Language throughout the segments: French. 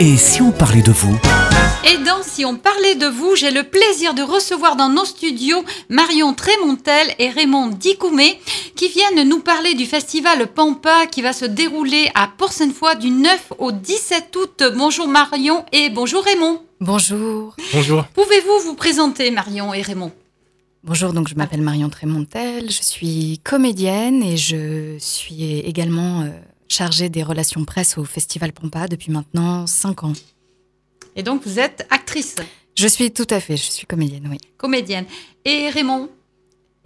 Et si on parlait de vous ? Et dans Si on parlait de vous, j'ai le plaisir de recevoir dans nos studios Marion Trémontel et Raymond Dikoumé qui viennent nous parler du festival Pampa qui va se dérouler à Port-Sainte-Foy du 9 au 17 août. Bonjour Marion et bonjour Raymond. Bonjour. Bonjour. Pouvez-vous vous présenter Marion et Raymond ? Bonjour, donc je m'appelle Marion Trémontel, je suis comédienne et je suis également chargée des relations presse au Festival Pampa depuis maintenant 5 ans. Et donc vous êtes actrice ? Je suis comédienne, oui. Comédienne. Et Raymond également ?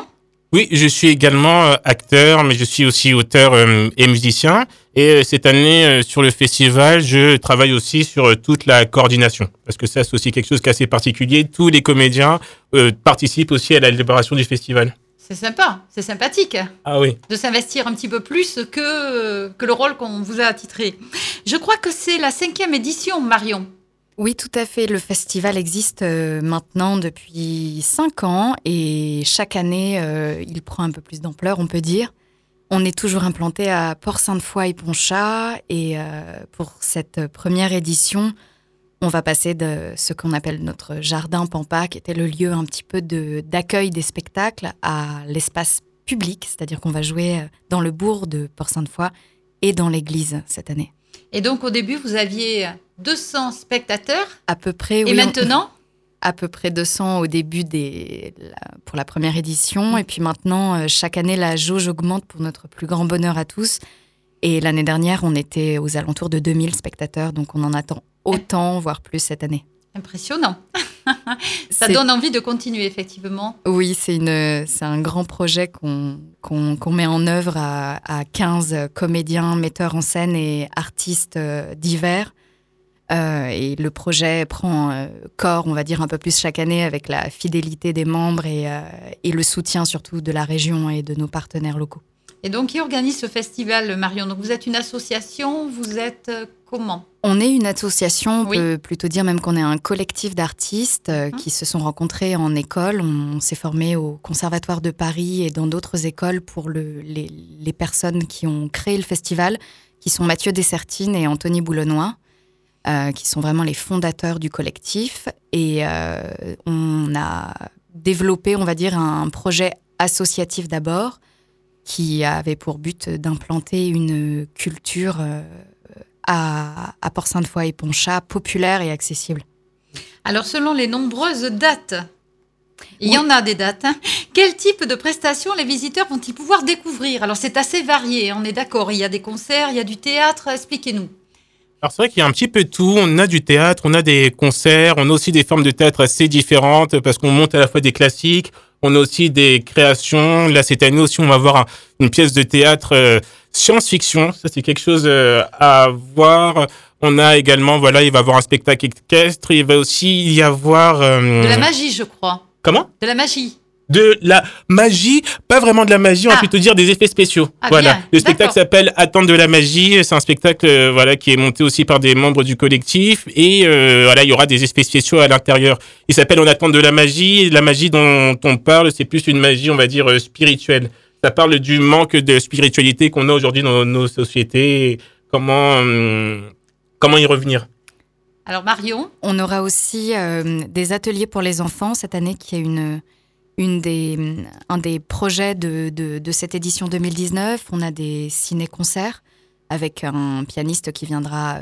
Oui, je suis également acteur, mais je suis aussi auteur et musicien. Et cette année, sur le festival, je travaille aussi sur toute la coordination. Parce que ça, c'est aussi quelque chose qui est assez particulier. Tous les comédiens participent aussi à la élaboration du festival. C'est sympa, c'est sympathique. Ah oui. De s'investir un petit peu plus que le rôle qu'on vous a attitré. Je crois que c'est la 5e édition, Marion. Oui, tout à fait. Le festival existe maintenant depuis 5 ans et chaque année, il prend un peu plus d'ampleur, on peut dire. On est toujours implanté à Port-Sainte-Foy et Pontchat et pour cette première édition, on va passer de ce qu'on appelle notre jardin Pampa, qui était le lieu un petit peu d'accueil des spectacles, à l'espace public, c'est-à-dire qu'on va jouer dans le bourg de Port-Sainte-Foy et dans l'église cette année. Et donc au début, vous aviez 200 spectateurs. À peu près, oui. Et maintenant ? À peu près 200 au début pour la première édition. Et puis maintenant, chaque année, la jauge augmente pour notre plus grand bonheur à tous. Et l'année dernière, on était aux alentours de 2000 spectateurs. Donc on en attend autant, voire plus cette année. Impressionnant. Ça donne envie de continuer, effectivement. Oui, c'est un grand projet qu'on met en œuvre à 15 comédiens, metteurs en scène et artistes divers. Et le projet prend corps, on va dire, un peu plus chaque année avec la fidélité des membres et le soutien surtout de la région et de nos partenaires locaux. Et donc, qui organise ce festival, Marion ? Donc, vous êtes une association, vous êtes comment ? On est une association, on Oui. peut plutôt dire même qu'on est un collectif d'artistes qui se sont rencontrés en école. On s'est formé au Conservatoire de Paris et dans d'autres écoles pour les personnes qui ont créé le festival, qui sont Mathieu Dessertine et Anthony Boulonnois, qui sont vraiment les fondateurs du collectif. Et on a développé, on va dire, un projet associatif d'abord, qui avait pour but d'implanter une culture à Port-Sainte-Foy et Pontchat populaire et accessible. Alors, selon les nombreuses dates, il y en a des dates, quel type de prestations les visiteurs vont-ils pouvoir découvrir ? Alors, c'est assez varié, on est d'accord. Il y a des concerts, il y a du théâtre. Expliquez-nous. Alors c'est vrai qu'il y a un petit peu de tout. On a du théâtre, on a des concerts, on a aussi des formes de théâtre assez différentes parce qu'on monte à la fois des classiques, on a aussi des créations. Là, cette année aussi, on va voir une pièce de théâtre science-fiction. Ça, c'est quelque chose à voir. On a également, il va y avoir un spectacle équestre. Il va aussi y avoir... De la magie, je crois. Comment ? De la magie. De la magie, pas vraiment de la magie, on va plutôt dire des effets spéciaux. Bien, le spectacle s'appelle Attendre de la magie. C'est un spectacle qui est monté aussi par des membres du collectif et il y aura des effets spéciaux à l'intérieur. Il s'appelle On attend de la magie. La magie dont on parle, c'est plus une magie, on va dire spirituelle. Ça parle du manque de spiritualité qu'on a aujourd'hui dans nos sociétés. Comment y revenir ? Alors Marion ? On aura aussi des ateliers pour les enfants cette année qui est un des projets de cette édition 2019. On a des ciné-concerts avec un pianiste qui viendra,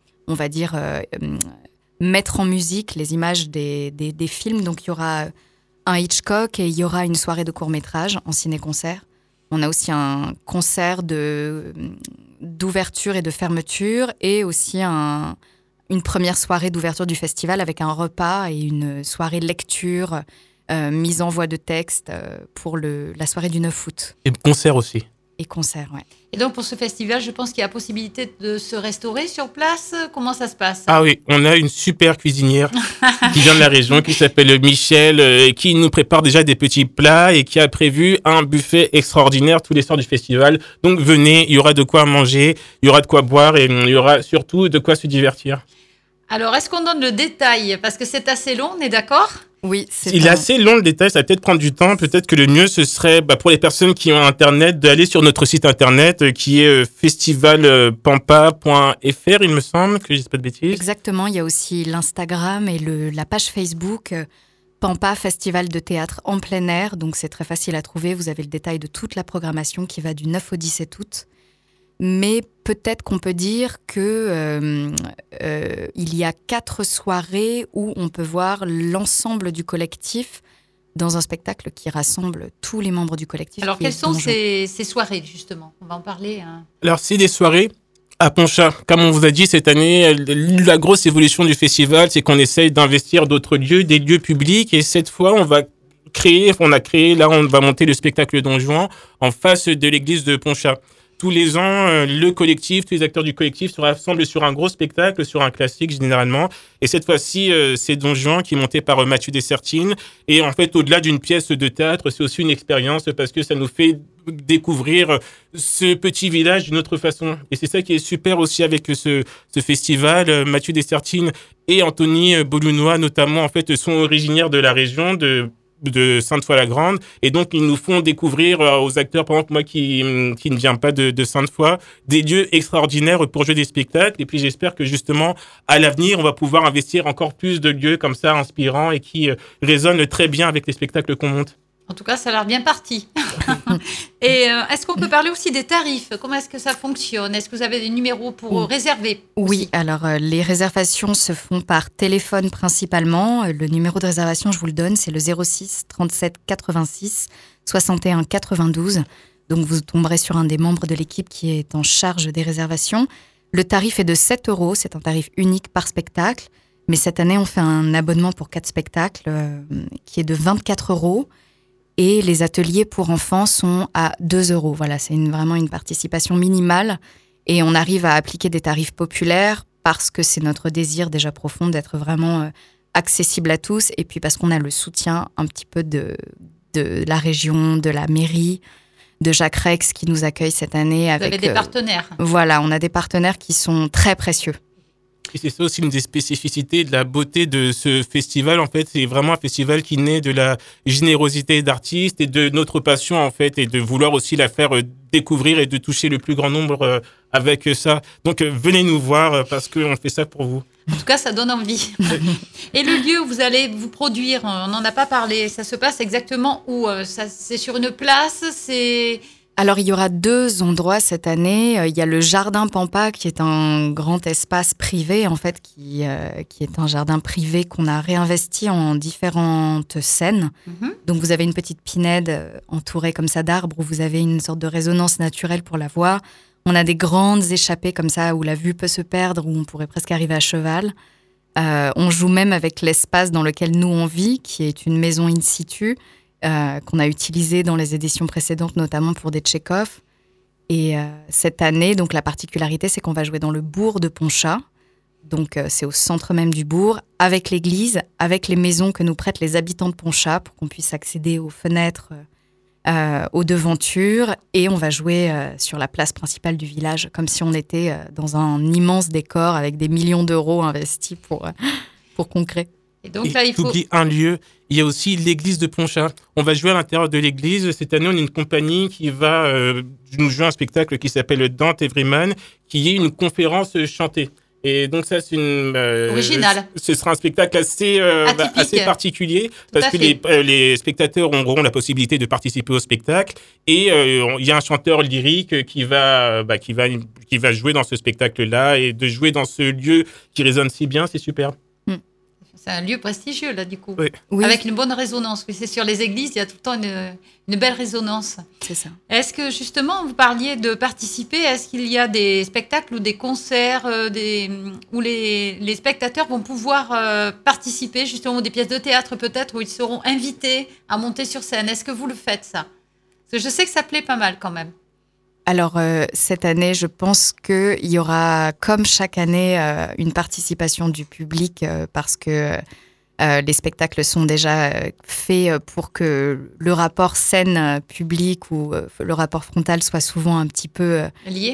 mettre en musique les images des films. Donc, il y aura un Hitchcock et il y aura une soirée de court-métrage en ciné-concert. On a aussi un concert d'ouverture et de fermeture et aussi une première soirée d'ouverture du festival avec un repas et une soirée de lecture mise en voix de texte pour la soirée du 9 août. Et concert aussi. Et concert, ouais. Et donc, pour ce festival, je pense qu'il y a possibilité de se restaurer sur place. Comment ça se passe ? Ah oui, on a une super cuisinière qui vient de la région, qui s'appelle Michel, qui nous prépare déjà des petits plats et qui a prévu un buffet extraordinaire tous les soirs du festival. Donc, venez, il y aura de quoi manger, il y aura de quoi boire et il y aura surtout de quoi se divertir. Alors, est-ce qu'on donne le détail ? Parce que c'est assez long, on est d'accord ? Oui, c'est Il est assez long le détail, ça va peut-être prendre du temps. Peut-être que le mieux, ce serait pour les personnes qui ont Internet, d'aller sur notre site Internet qui est festivalpampa.fr, il me semble, que je ne dise pas de bêtises. Exactement, il y a aussi l'Instagram et la page Facebook Pampa Festival de théâtre en plein air. Donc c'est très facile à trouver, vous avez le détail de toute la programmation qui va du 9 au 17 août. Mais peut-être qu'on peut dire que il y a 4 soirées où on peut voir l'ensemble du collectif dans un spectacle qui rassemble tous les membres du collectif. Alors, quelles sont ces soirées, justement ? On va en parler. Alors, c'est des soirées à Pontchat. Comme on vous a dit, cette année, la grosse évolution du festival, c'est qu'on essaye d'investir d'autres lieux, des lieux publics. Et cette fois, on va monter le spectacle Don Juan en face de l'église de Pontchat. Tous les ans, le collectif, tous les acteurs du collectif se rassemblent sur un gros spectacle, sur un classique généralement. Et cette fois-ci, c'est Don Juan qui est monté par Mathieu Dessertines. Et en fait, au-delà d'une pièce de théâtre, c'est aussi une expérience parce que ça nous fait découvrir ce petit village d'une autre façon. Et c'est ça qui est super aussi avec ce festival. Mathieu Dessertines et Anthony Bolunois, notamment, en fait, sont originaires de la région de Sainte-Foy-la-Grande, et donc ils nous font découvrir aux acteurs, par exemple moi qui ne viens pas de Sainte-Foy, des lieux extraordinaires pour jouer des spectacles. Et puis j'espère que justement à l'avenir on va pouvoir investir encore plus de lieux comme ça inspirants et qui résonnent très bien avec les spectacles qu'on monte. En tout cas, ça a l'air bien parti. Et est-ce qu'on peut parler aussi des tarifs ? Comment est-ce que ça fonctionne ? Est-ce que vous avez des numéros pour réserver ? Oui, alors les réservations se font par téléphone principalement. Le numéro de réservation, je vous le donne, c'est le 06 37 86 61 92. Donc vous tomberez sur un des membres de l'équipe qui est en charge des réservations. Le tarif est de 7 €, c'est un tarif unique par spectacle. Mais cette année, on fait un abonnement pour 4 spectacles qui est de 24 €. Et les ateliers pour enfants sont à 2 €. Voilà, c'est vraiment une participation minimale. Et on arrive à appliquer des tarifs populaires parce que c'est notre désir déjà profond d'être vraiment accessible à tous. Et puis parce qu'on a le soutien un petit peu de la région, de la mairie, de Jacques Rex qui nous accueille cette année. Vous avez des partenaires. Voilà, on a des partenaires qui sont très précieux. Et c'est ça aussi une des spécificités de la beauté de ce festival. En fait, c'est vraiment un festival qui naît de la générosité d'artistes et de notre passion, en fait, et de vouloir aussi la faire découvrir et de toucher le plus grand nombre avec ça. Donc, venez nous voir parce qu'on fait ça pour vous. En tout cas, ça donne envie. Et le lieu où vous allez vous produire, on n'en a pas parlé, ça se passe exactement où ? C'est sur une place, c'est... Alors, il y aura 2 endroits cette année. Il y a le Jardin Pampa, qui est un grand espace privé, en fait, qui est un jardin privé qu'on a réinvesti en différentes scènes. Mm-hmm. Donc, vous avez une petite pinède entourée comme ça d'arbres, où vous avez une sorte de résonance naturelle pour la voix. On a des grandes échappées comme ça, où la vue peut se perdre, où on pourrait presque arriver à cheval. On joue même avec l'espace dans lequel nous on vit, qui est une maison in situ, qu'on a utilisé dans les éditions précédentes, notamment pour des Tchekhov. Et cette année, donc la particularité, c'est qu'on va jouer dans le bourg de Pontchat. Donc c'est au centre même du bourg, avec l'église, avec les maisons que nous prêtent les habitants de Pontchat pour qu'on puisse accéder aux fenêtres, aux devantures. Et on va jouer sur la place principale du village, comme si on était dans un immense décor avec des millions d'euros investis pour concret. Et donc là, il faut... T'oublies un lieu, il y a aussi l'église de Pontchat. On va jouer à l'intérieur de l'église. Cette année, on est une compagnie qui va nous jouer un spectacle qui s'appelle Dante Everyman, qui est une conférence chantée. Et donc ça, c'est original. Ce sera un spectacle assez particulier parce que les spectateurs auront la possibilité de participer au spectacle et il y a un chanteur lyrique qui va jouer dans ce spectacle-là et de jouer dans ce lieu qui résonne si bien, c'est superbe. C'est un lieu prestigieux, là, du coup. Oui. Avec une bonne résonance. Oui, c'est sur les églises, il y a tout le temps une belle résonance. C'est ça. Est-ce que, justement, vous parliez de participer, est-ce qu'il y a des spectacles ou des concerts où les spectateurs vont pouvoir participer, justement, ou des pièces de théâtre, peut-être, où ils seront invités à monter sur scène ? Est-ce que vous le faites, ça ? Parce que je sais que ça plaît pas mal, quand même. Alors, cette année, je pense qu'il y aura, comme chaque année, une participation du public parce que les spectacles sont déjà faits pour que le rapport scène-public ou le rapport frontal soit souvent un petit peu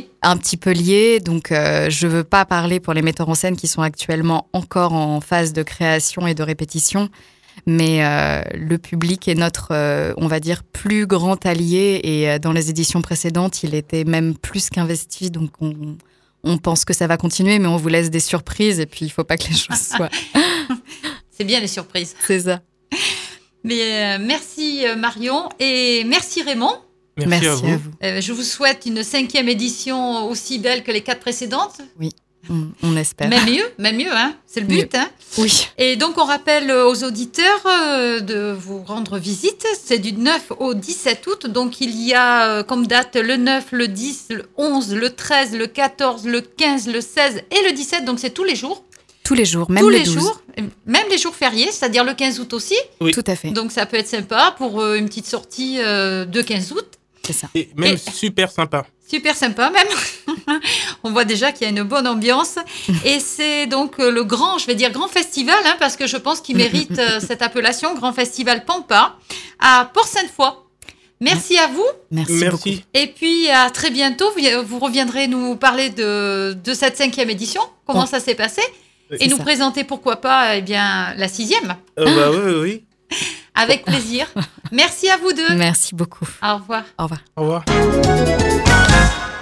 lié. Donc, je ne veux pas parler pour les metteurs en scène qui sont actuellement encore en phase de création et de répétition. Mais le public est notre, on va dire, plus grand allié. Et dans les éditions précédentes, il était même plus qu'investi. Donc, on pense que ça va continuer, mais on vous laisse des surprises. Et puis, il ne faut pas que les choses soient... C'est bien les surprises. C'est ça. Mais merci Marion et merci Raymond. Merci à vous. Je vous souhaite une 5e édition aussi belle que les 4 précédentes. Oui, on espère. Même mieux, hein. C'est le but. Hein. Oui. Et donc, on rappelle aux auditeurs de vous rendre visite. C'est du 9 au 17 août. Donc, il y a comme date le 9, le 10, le 11, le 13, le 14, le 15, le 16 et le 17. Donc, c'est tous les jours. Tous les jours, même tous le les 12. Jours, même les jours fériés, c'est-à-dire le 15 août aussi. Oui. Tout à fait. Donc, ça peut être sympa pour une petite sortie de 15 août. C'est ça. Et même super sympa. Super sympa même. On voit déjà qu'il y a une bonne ambiance. Et c'est donc le grand festival, hein, parce que je pense qu'il mérite cette appellation, Grand Festival Pampa, à Port-Sainte-Foy. Merci à vous. Merci beaucoup. Et puis à très bientôt. Vous reviendrez nous parler de cette 5e édition, comment ça s'est passé, et nous présenter pourquoi pas la 6e. Bah oui. Avec plaisir. Merci à vous deux. Merci beaucoup. Au revoir. Au revoir. Au revoir.